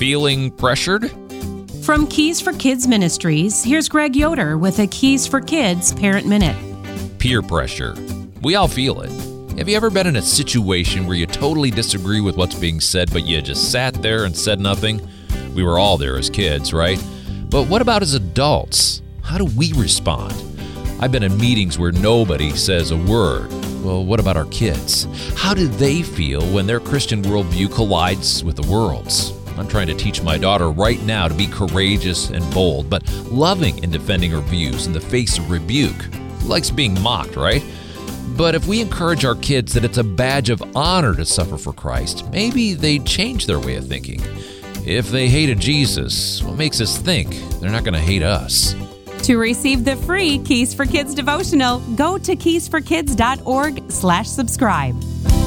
feeling pressured? From Keys for Kids Ministries, here's Greg Yoder with a Keys for Kids Parent Minute. Peer pressure. We all feel it. Have you ever been in a situation where you totally disagree with what's being said, but you just sat there and said nothing? We were all there as kids, right? But what about as adults? How do we respond? I've been in meetings where nobody says a word. Well, what about our kids? How do they feel when their Christian worldview collides with the world's? I'm trying to teach my daughter right now to be courageous and bold, but loving in defending her views in the face of rebuke. Who likes being mocked, right? But if we encourage our kids that it's a badge of honor to suffer for Christ, maybe they'd change their way of thinking. If they hated Jesus, what makes us think they're not going to hate us? To receive the free Keys for Kids devotional, go to keysforkids.org/subscribe.